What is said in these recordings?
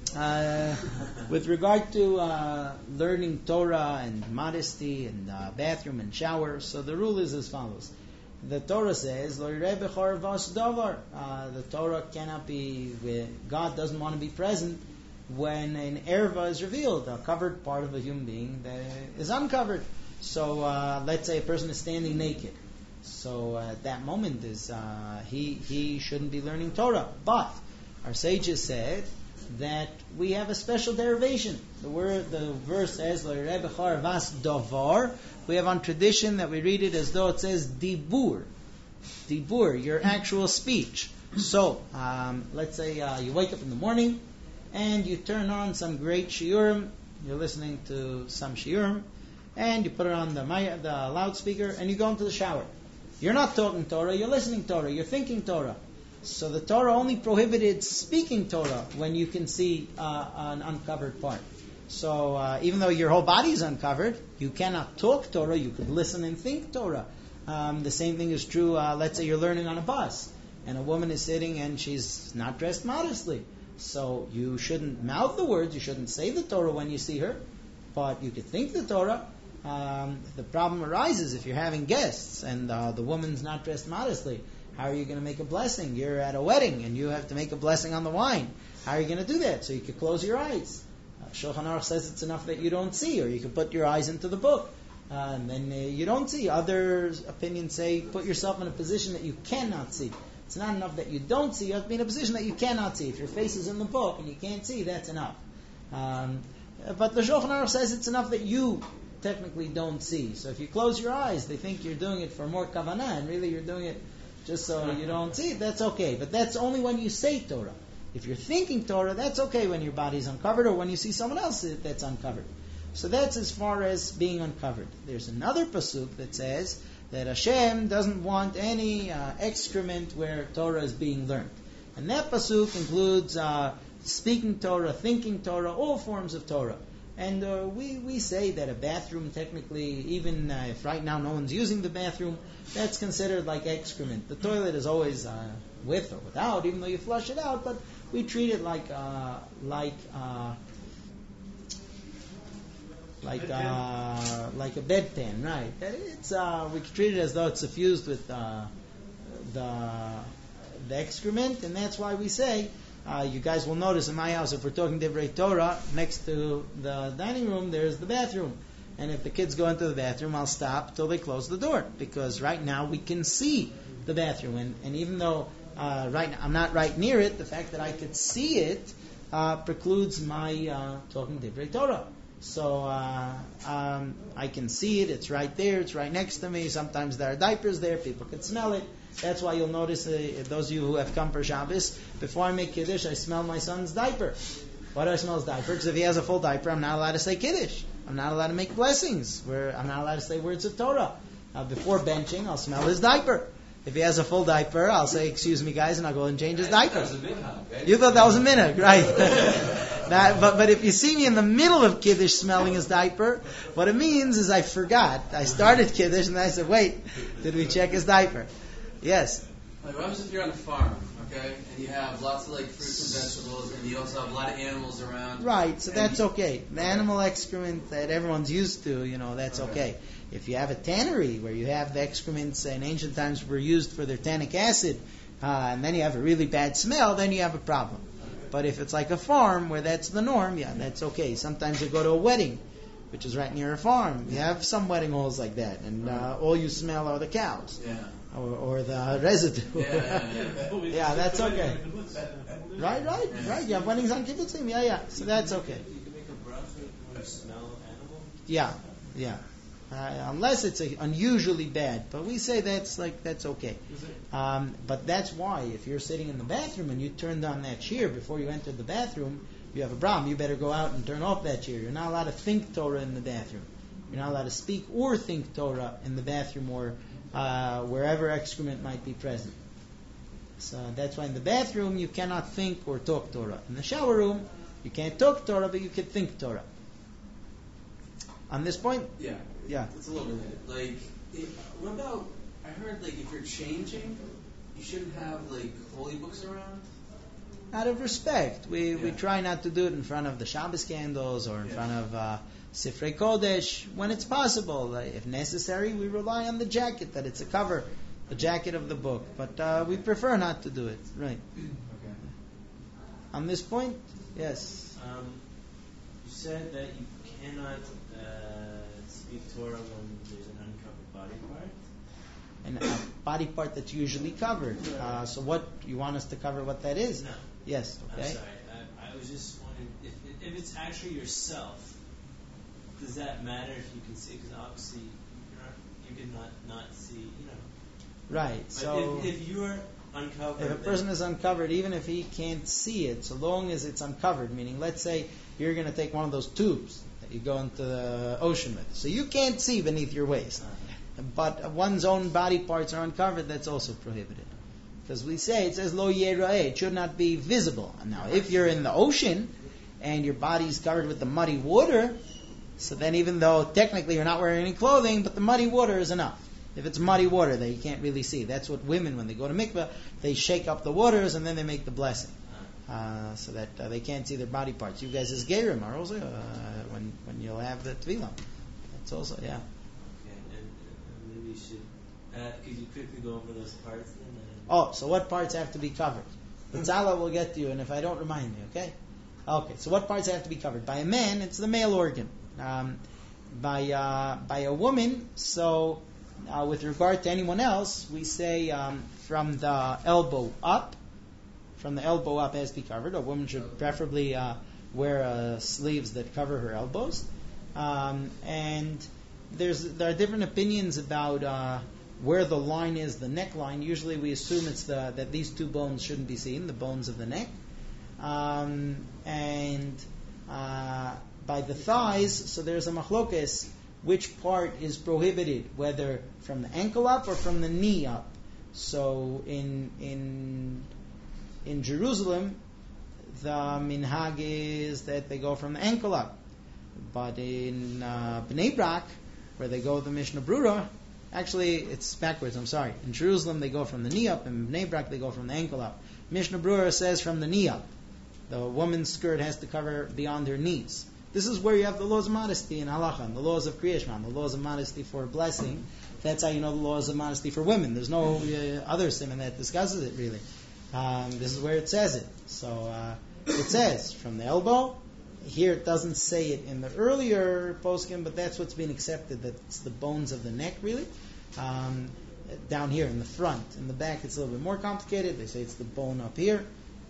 With regard to learning Torah and modesty and bathroom and shower, so the rule is as follows. The Torah says, the Torah cannot be, God doesn't want to be present when an erva is revealed, a covered part of a human being that is uncovered. So let's say a person is standing naked. So at that moment he shouldn't be learning Torah. But our sages said that we have a special derivation. The verse says, vas davar. We have on tradition that we read it as though it says dibur. Dibur, your actual speech. So, let's say you wake up in the morning and you turn on some great shiurim. You're listening to some shiurim and you put it on the loudspeaker and you go into the shower. You're not talking Torah, you're listening Torah, you're thinking Torah. So the Torah only prohibited speaking Torah when you can see an uncovered part. So even though your whole body is uncovered, you cannot talk Torah, you could listen and think Torah. The same thing is true, let's say you're learning on a bus, and a woman is sitting and she's not dressed modestly. So you shouldn't mouth the words, you shouldn't say the Torah when you see her, but you could think the Torah. The problem arises if you're having guests and the woman's not dressed modestly. How are you going to make a blessing? You're at a wedding and you have to make a blessing on the wine. How are you going to do that? So you could close your eyes. Shulchan Aruch says it's enough that you don't see, or you could put your eyes into the book. And then you don't see. Other opinions say put yourself in a position that you cannot see. It's not enough that you don't see. You have to be in a position that you cannot see. If your face is in the book and you can't see, that's enough. But the Shulchan Aruch says it's enough that you technically don't see. So if you close your eyes, they think you're doing it for more kavanah, and really you're doing it just so you don't see it. That's okay. But that's only when you say Torah. If you're thinking Torah, that's okay when your body's uncovered or when you see someone else that's uncovered. So that's as far as being uncovered. There's another pasuk that says that Hashem doesn't want any excrement where Torah is being learned. And that pasuk includes speaking Torah, thinking Torah, all forms of Torah. And we say that a bathroom, technically, even if right now no one's using the bathroom, that's considered like excrement. The toilet is always with or without, even though you flush it out, but we treat it like a bedpan, right? It's we treat it as though it's suffused with the excrement, and that's why we say. You guys will notice in my house, if we're talking Divrei Torah, next to the dining room, there's the bathroom. And if the kids go into the bathroom, I'll stop till they close the door. Because right now we can see the bathroom. And even though right now I'm not right near it, the fact that I could see it precludes my talking Divrei Torah. So I can see it, it's right there, it's right next to me. Sometimes there are diapers there, people can smell it. That's why you'll notice, those of you who have come for Shabbos, before I make Kiddush, I smell my son's diaper. Why do I smell his diaper? Because if he has a full diaper, I'm not allowed to say Kiddush. I'm not allowed to make blessings. I'm not allowed to say words of Torah. Before benching, I'll smell his diaper. If he has a full diaper, I'll say, excuse me guys, and I'll go and change his diaper. You thought that was a minhag, right? But if you see me in the middle of Kiddush smelling his diaper, what it means is I forgot. I started Kiddush and I said, wait, did we check his diaper? Yes. Like, what happens if you're on a farm, okay, and you have lots of fruits and vegetables, and you also have a lot of animals around? Right, so that's okay. The animal excrement that everyone's used to, that's okay. If you have a tannery where you have the excrements in ancient times were used for their tannic acid, and then you have a really bad smell, then you have a problem. But if it's like a farm where that's the norm, yeah, that's okay. Sometimes you go to a wedding, which is right near a farm. You have some wedding halls like that, and all you smell are the cows. Yeah. Or the residue. Yeah, that's okay. Right. You have weddings on kibbutzim. Yeah. So that's okay. You can make a bracha with smell animal. Yeah. Unless it's unusually bad, but we say that's okay. But that's why if you're sitting in the bathroom and you turned on that chair before you entered the bathroom, you have a problem. You better go out and turn off that chair. You're not allowed to think Torah in the bathroom. You're not allowed to speak or think Torah in the bathroom or wherever excrement might be present. So that's why in the bathroom you cannot think or talk Torah. In the shower room you can't talk Torah, but you can think Torah. On this point? Yeah. It's a little related. What about, I heard if you're changing, you shouldn't have holy books around? Out of respect. We try not to do it in front of the Shabbos candles or in front of Sifrei Kodesh when it's possible. If necessary, we rely on the jacket, that it's a cover, the jacket of the book. But we prefer not to do it. Right. Okay. On this point, yes. You said that you cannot speak Torah when there's an uncovered body part. And a body part that's usually covered. So what, you want us to cover what that is? No. Yes, okay. I'm sorry. I was just wondering if it's actually yourself. Does that matter if you can see? Because obviously you can not see. Right. But So if you're uncovered, if a person is uncovered, even if he can't see it, so long as it's uncovered, meaning let's say you're going to take one of those tubes that you go into the ocean with, so you can't see beneath your waist, but one's own body parts are uncovered, that's also prohibited. Because it says lo yera'eh, it should not be visible. Now, if you're in the ocean and your body's covered with the muddy water, so then even though technically you're not wearing any clothing, but the muddy water is enough. If it's muddy water that you can't really see, that's what women, when they go to mikveh, they shake up the waters and then they make the blessing, so that they can't see their body parts. You guys as Gerim are also when you'll have the tefillah. That's also Okay, and maybe you should. Could you quickly go over those parts then? Oh, so what parts have to be covered? The tzala will get to you, and if I don't, remind me, okay? Okay, so what parts have to be covered? By a man, it's the male organ. By a woman, so with regard to anyone else, we say from the elbow up. From the elbow up has to be covered. A woman should preferably wear sleeves that cover her elbows. And there are different opinions about where the line is, the neckline. Usually we assume it's that these two bones shouldn't be seen, the bones of the neck. And by the thighs, so there's a machlokes, which part is prohibited, whether from the ankle up or from the knee up. So in Jerusalem, the minhag is that they go from the ankle up. But in Bnei Brak, where they go with the Mishnah Brura, actually it's backwards, I'm sorry. In Jerusalem they go from the knee up, and in Bnei Brak they go from the ankle up. Mishnah Brura says from the knee up. The woman's skirt has to cover beyond her knees. This is where you have the laws of modesty in halacha, and the laws of Kriya Shema, the laws of modesty for blessing. That's how you know the laws of modesty for women. There's no other siman that discusses it really. This is where it says it. So it says from the elbow. Here it doesn't say it in the earlier poskim, but that's what's been accepted, that it's the bones of the neck really. Down here in the front. In the back it's a little bit more complicated. They say it's the bone up here.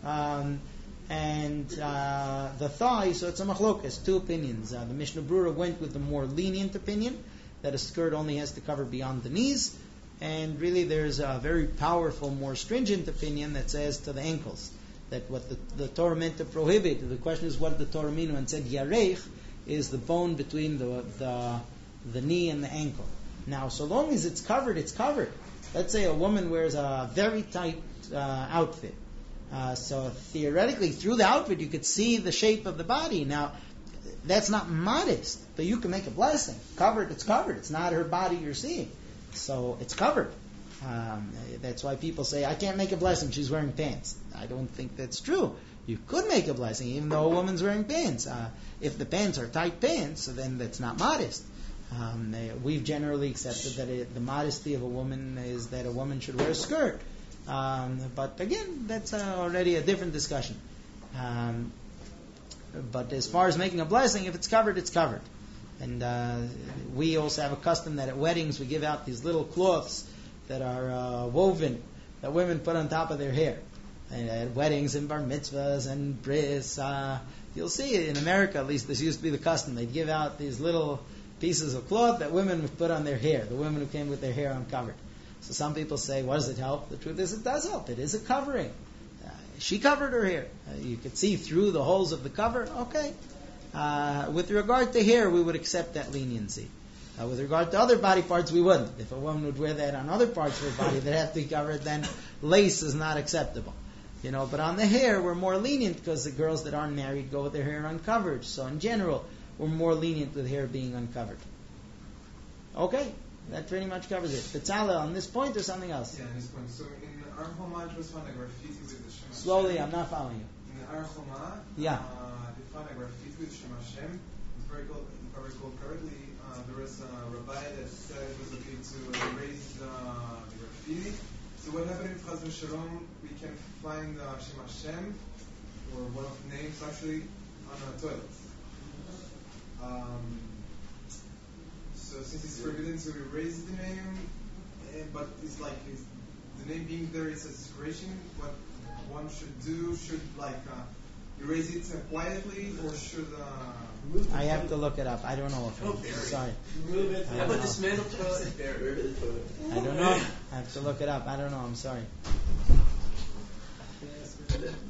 And the thigh, so it's a machlokas, two opinions. The Mishnah Brura went with the more lenient opinion, that a skirt only has to cover beyond the knees. And really there's a very powerful, more stringent opinion that says to the ankles. That what the Torah meant to prohibit, the question is what did the Torah mean when it said yarech, is the bone between the knee and the ankle. Now, so long as it's covered, it's covered. Let's say a woman wears a very tight outfit. So theoretically, through the outfit, you could see the shape of the body. Now, that's not modest, but you can make a blessing. Covered, it's covered. It's not her body you're seeing. So it's covered. That's why people say, I can't make a blessing, she's wearing pants. I don't think that's true. You could make a blessing even though a woman's wearing pants. If the pants are tight pants, so then that's not modest. We've generally accepted that the modesty of a woman is that a woman should wear a skirt. But again, that's already a different discussion. But as far as making a blessing, if it's covered, it's covered. And we also have a custom that at weddings we give out these little cloths that are woven, that women put on top of their hair. And at weddings and bar mitzvahs and bris, you'll see in America at least this used to be the custom. They'd give out these little pieces of cloth that women would put on their hair, the women who came with their hair uncovered. So some people say, what does it help? The truth is it does help. It is a covering. She covered her hair. You could see through the holes of the cover. Okay. With regard to hair, we would accept that leniency. With regard to other body parts, we wouldn't. If a woman would wear that on other parts of her body that have to be covered, then lace is not acceptable. But on the hair, we're more lenient because the girls that aren't married go with their hair uncovered. So in general, we're more lenient with hair being uncovered. Okay, that pretty much covers it. Betzalel, on this point or something else? Yeah, on this point. So in Ar Choma, it was found a graffiti with the Shem Slowly, Hashem. I'm not following you. In Ar Choma, Yeah. they found a graffiti with Shem Hashem. If I recall correctly, there was a rabbi that said it was okay to erase the graffiti. So what happened in Chaz v'Shalom, we can find Shem Hashem, or one of the names actually, on a toilet. So since it's forbidden to erase the name, but it's like the name being there is a desecration, what one should do, should erase it quietly, or should... I have to look it up. I don't know. Sorry. Move it. How about dismantle toilet and bury it? I don't know. I have to look it up. I don't know. I'm sorry.